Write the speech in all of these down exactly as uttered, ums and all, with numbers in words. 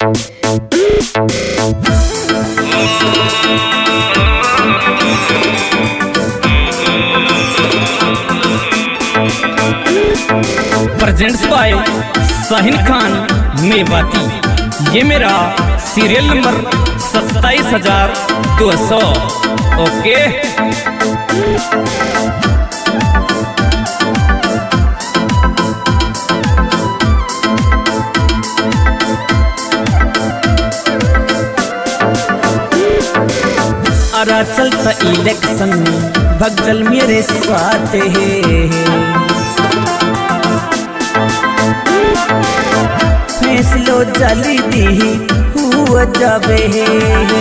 Presents by Shaheen Khan Mewati. ये मेरा serial number सत्ताईस हजार दो सौ। ओके अरा चलता इलेक्शन भगजल मेरे साथ है, फैसलो जली दी हुआ जावे है।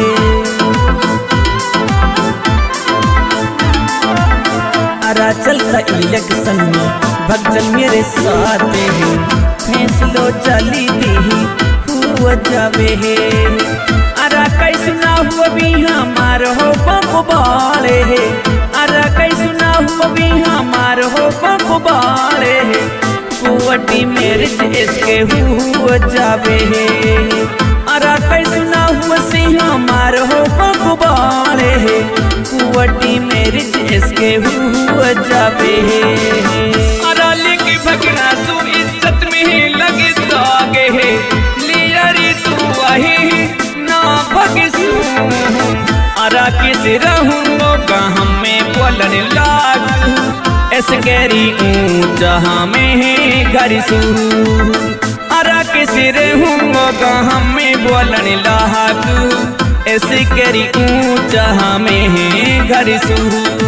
अरा चलता इलेक्शन भगजल मेरे साथ है, फैसलो जली दी हुआ जावे है। अरा कैसे ना हुआ भी हमार हो बम्बाले है, अरा कैसे ना हुआ भी हमार हो बम्बाले है। कुवटी मेरे इसके हुआ जावे है, अरा कैसे ना हुआ सी हमार हो बम्बाले है। कुवटी मेरे इसके हुआ जावे है। अरा लेके भगना सु इज्जत में लगे दागे है, लियारी तू आही अरा किस रहूंगा हमें बोलन लाग ऐसे गहरी ऊंचा में है घर सू। अरा किस रहूंगा हमें बोलन लाग ऐसे गहरी ऊंचा में है घर सू।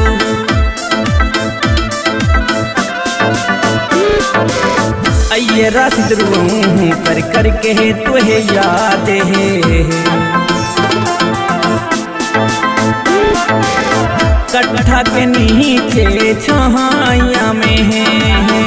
आइए राशिद रूह कर कर के तुहे याद है, कट्ठा के नीचे छाया में है।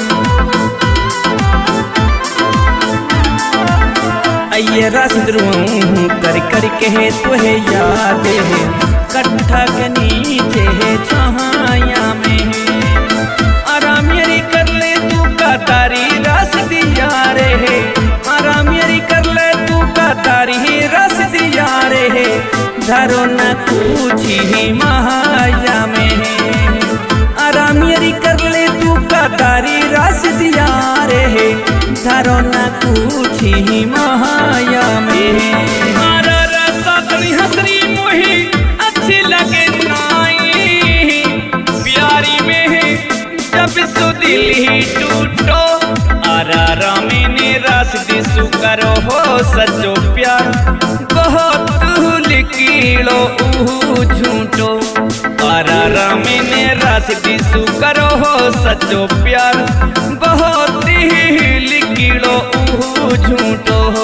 आइए राशिद रूह कर कर के तुहे याद है, कट्ठा के नीचे छाया में है। आराम मेरी कर ले तू का तारी राशिद यार है, आराम मेरी कर ले तू का तारी राशिद यार है। धरो न कुछ ही माया में है, आराम मेरी कर ले तू का तारी राशिद यार है। धरो न कुछ ही माया में है। मारा रसा तनी हसरी मोही अच्छी लगे नाई, प्यारी में है जब सो दिल ही टूटो। आरा रामी ने राशिद सु करो हो सचो प्यार, बहुत कीड़ो ऊ झूठो। आरा रामी ने राशिद सु करो हो सचो प्यार, बहुत ही लिकीड़ो ऊ झूठो हो।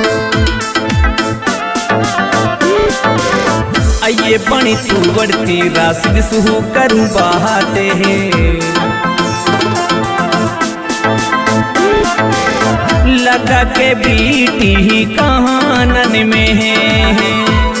आइए बनी तू बढ़ती राशिद सु करूँ बाते है, लगा के बीटी ही कहानन में है।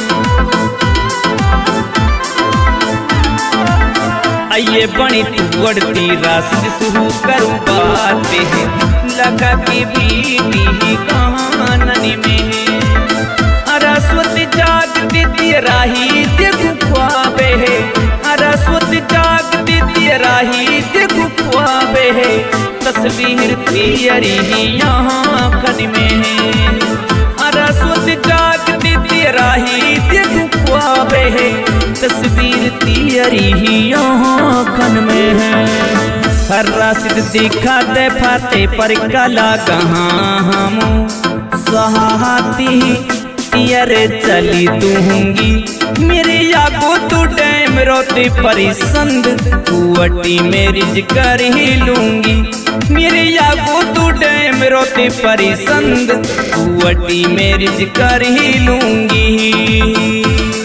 आइए बनी तू बढ़ती राशिद सु करूँ बात है, लगा के बीटी ही कहानन में है। अरा स्वत जागती तेरा ही देखू ख्वाबे है, अरा स्वत जागती तेरा ही देखू ख्वाबे है। तस्वीर तेरी ही यहाँ खन में है, अरा स्वत जागती तेरा ही देखू ख्वाबे है। तस्वीर तेरी ही यहाँ खन में है। हर राशिद दिखा दे फाते पर कला कहाँ हम सहाती तेरे चली दूंगी। मेरे यागो तू डैम रोते परिसंद, कुवटी मेरी कर ही लूंगी। मेरे यागो तू डैम रोते परिसंद, कुवटी मेरी कर ही लूंगी।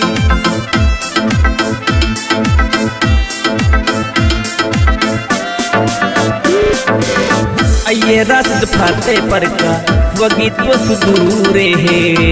आइए राशिद फाते पर का वगी तो सुदूरे है,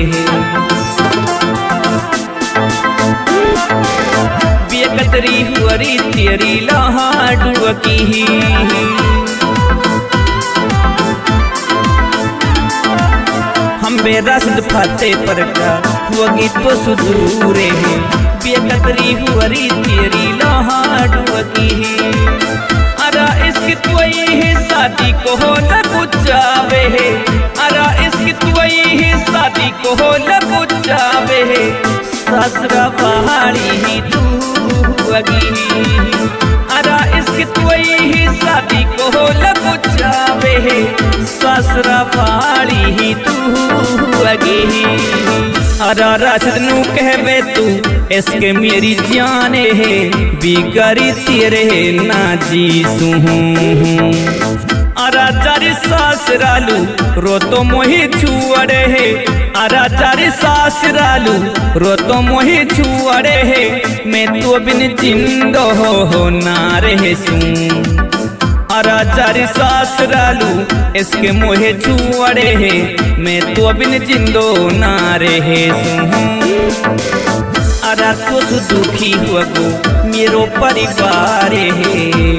बेकदरी हुरी तेरी लाडू की। हम बे राशिद फाते पर का वगी तो सुदूरे है बेकदरी हुरी तेरी लहाडुकी है अरा इसकी तुई है शादी को हो न कुचावे है अरा इसकी तुई है शादी को हो न कुचावे है ससुरा पहाड़ी ही तू वगी अरा इसकी तुई ही शादी को हो न कुचावे है ससुरा पहाड़ी ही तू वगी अरा राशिद नू कहवे तू इसके मेरी जाने है बिगड़ी तेरे ना जी सुहूं अरा जारी सासरालू रो तो मोही छुअड़े है अरा जारी सासरालू रो तो मोही छुअड़े है मैं तो बिन जिंदो हो, हो ना रहे सूं अरा जारी सासरालू इसके मोहे छुअड़े है मैं तो बिन जिंदो ना रहे सूं अरा तो दुखी हुआ गो मेरो परिवार है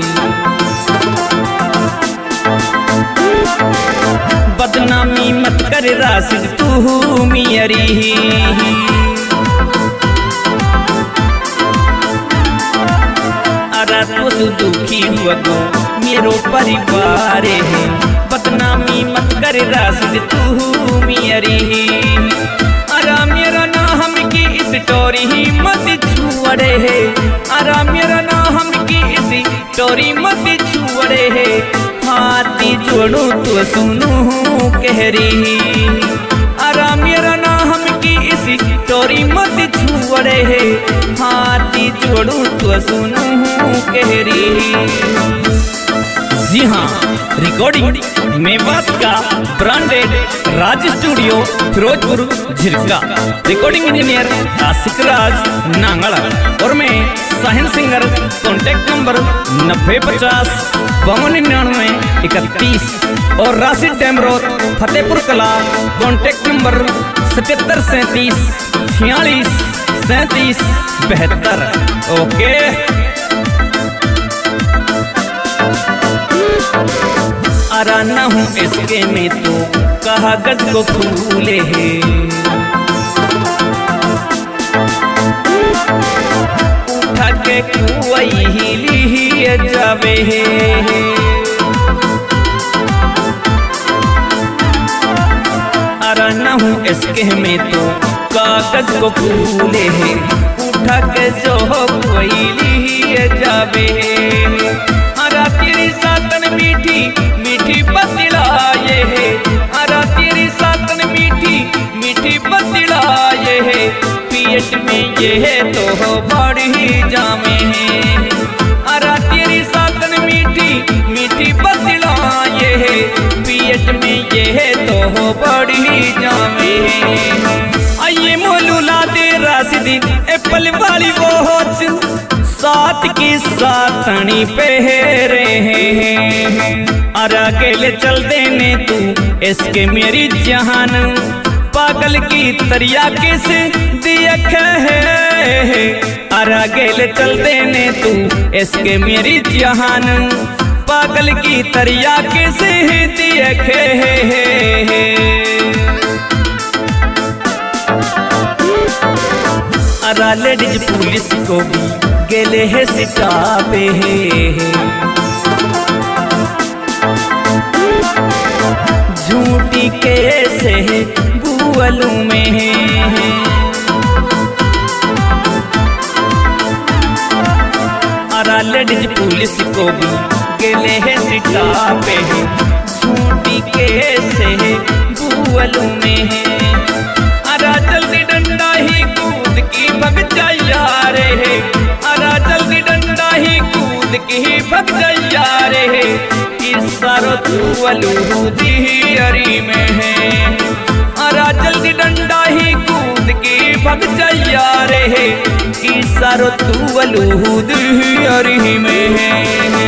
बदनामी मत कर राशिद तू मियरी अरा तो दुखी हुआ गो मेरो परिवार है बदनामी मत कर राशिद तू मियरी अरा मेरा ना हम की स्टोरी ही मत छुअड़े है अरा मेरा ना हम की इस स्टोरी मत छुअड़े है हाथी जोड़ू तो सुनू कह रही अरा मेरा ना हम की इस स्टोरी मत छुअड़े है हाथी जोड़ू तो सुनू कह रही जी हाँ रिकॉर्डिंग मेवात का branded Raj studio Firozpur Jhirka recording engineer Ashiq Raj Nangra और मैं साहिन सिंगर कॉन्टेक्ट नंबर नब्बे पचास बावन निन्यानवे इकतीस और राशिद डेमरोत फतेहपुर कला कॉन्टेक्ट नंबर सतहत्तर सैंतीस छियालीस सैंतीस बहत्तर ओके अरा ना हूँ इसके में तो कागज को फूले है उठा के कुआई ही लिए जावे है अरा ना हूँ इसके में तो कागज को फूले है उठा के जो कोई लिए जावे है अरा तेरी सातन मीठी मीठी बतलाए है अरा तेरी सातन मीठी मीठी बतलाए है पेट में ये है तो हो बड़ी जामे है अरा तेरी सातन मीठी मीठी बतलाए है पेट में ये है तो हो बड़ी जामे है आइए मोलू ला दे राशिदी एप्पल वाली वो साथ की सातनी पहरे हैं अरा गेले चल देने तू इसके मेरी जहान पागल की तरिया किस दियक है अरा गेले चल देने तू इसके मेरी जहान पागल की तरिया किस दियक है अरा लेडीज पुलिस को भी गेले है सिटापे है झूठी कैसे है बुअलू में है अरा लेडीज पुलिस को भी गेले है सिटापे है झूठी कैसे है बुअलू में है अरा जल्दी डंडा ही कूद की भग जाया रे है अरा जल्दी डंडा ही कूद की भग जाया रे है इस सारो तू अलूदी अरी में है अरा जल्दी डंडा ही कूद की भग जाया रे है इस सारो तू अलूदी अरी में है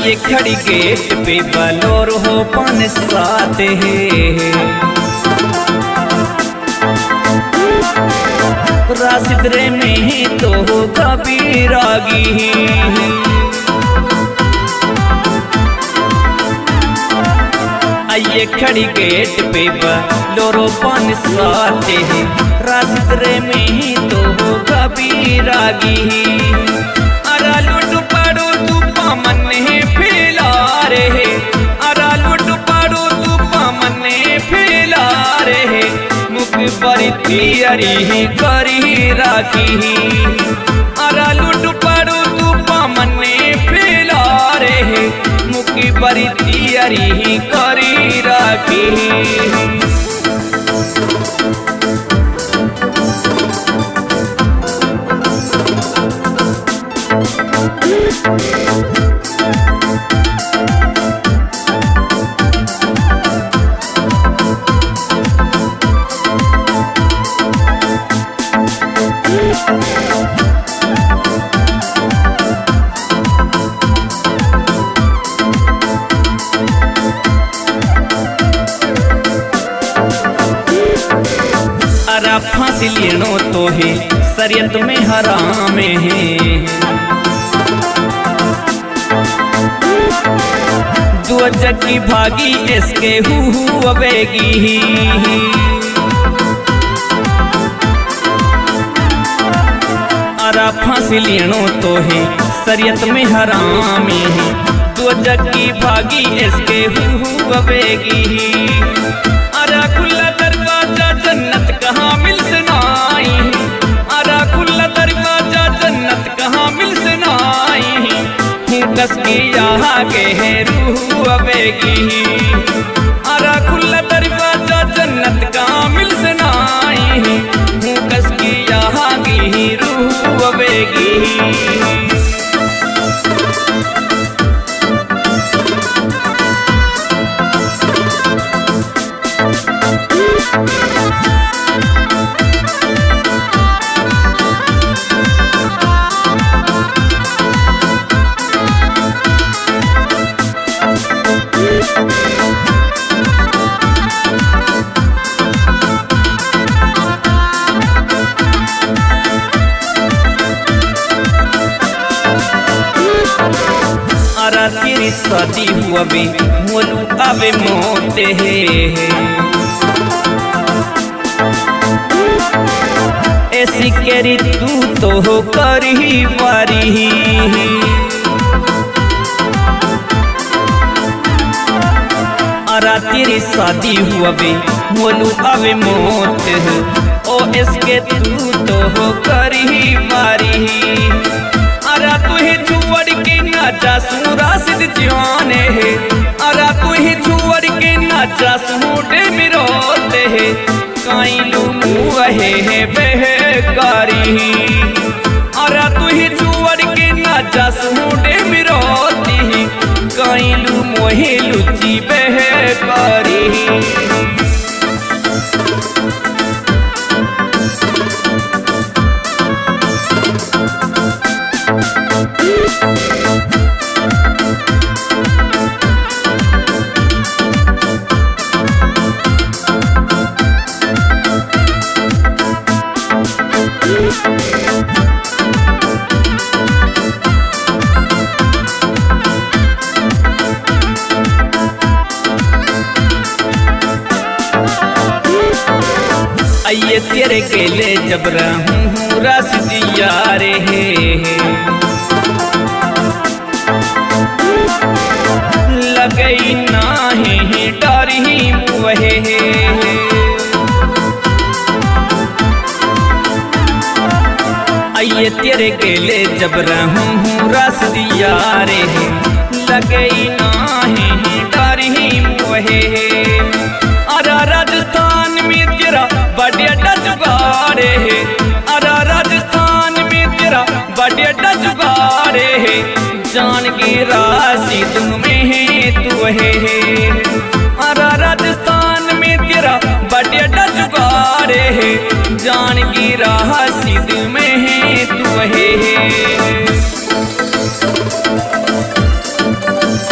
आइए खड़ी गेट पे बलोरो हो पान साथ है। राशिद रे में तो हो कबीरागी, आइए खड़ी गेट पे बलोरो पान साथ है। राशिद रे में तो हो कबीरागी, अरा लुट पड़ो तू पामन फैला रे, अरा लुट पड़ो तू पामन फैला रे। मुख पर तियरी करी राखी, अरा लुट पड़ो तू पामन फैला रे। मुख पर तियरी करी राखी। अरा फांसी लेनो तो है शरीयत में हराम है। दो जग की भागी इसके हु अवेगी, अरा फांसी लेनो तो है शरीयत में हराम है। दो जग की भागी इसके हु अवेगी, अरा खुला दरवाजा जन्नत कहाँ मिल सनाई, अरा खुला दरवाजा जन्नत कहाँ मिल सनाई। हूँ कस की यहाँ के है रूह अवेगी, अरा खुला दरवाजा जन्नत कहाँ मिल सनाई। हूँ कस की यहाँ की रूह अवेगी। अरा तेरी शादी हुआ बे मोलू आवे मोते है। ऐसी केरी तू तो हो करी वारी, अरा तेरी शादी हुआ बे मोलू आवे मोते है। ओ इसके तू तो हो करी वारी, अरा तुहे छुअड़ के नाचा सू राशिद जाने है। अरा तुहे छुअड़ के नाचा सूटे मिरोते है। काइलू मुहे है बेहकारी, अरा तुहे छुअड़ के नाचा सूटे मिरोती। काइलू मोहे लुची बेहकारी। आइए तेरे केले जबरा हूँ राशिद यारे है। लगई नाही डरी मुहे, आइए तेरे केले जबरा हूँ राशिद यारे है। लगई नाही डरी मुहे, अरा राजस्थान में तेरा बड़े जुगाड़े है। अरा राजस्थान में तेरा बड़े जुगाड़े है। जान की राशि तुम में है तू है। अरा राजस्थान में तेरा बड़े जुगाड़े है। जान की राशि तुम में है तू है।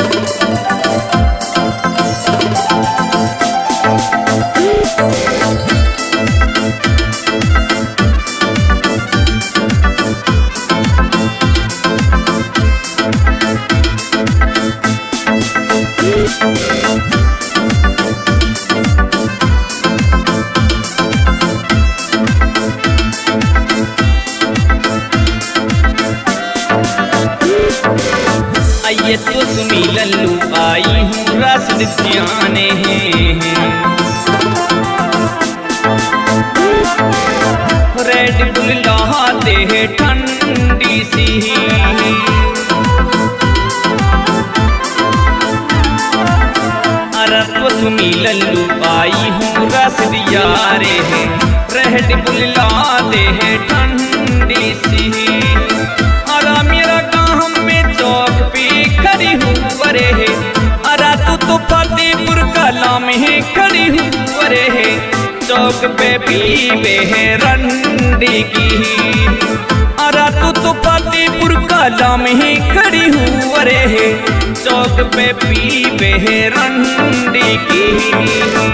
आई हूँ रसदिया रे रेहड़ी बुला दे ठंडी सी। अरा मेरा काम में चौक पे खड़ी हूँ अरे अरा तू तो फतेहपुर कला में खड़ी हूँ अरे चौक पे पीवे है रंडी की। अरा तू तो फतेहपुर कला में खड़ी हूँ अरे चौक पे पीवे है रंडी की।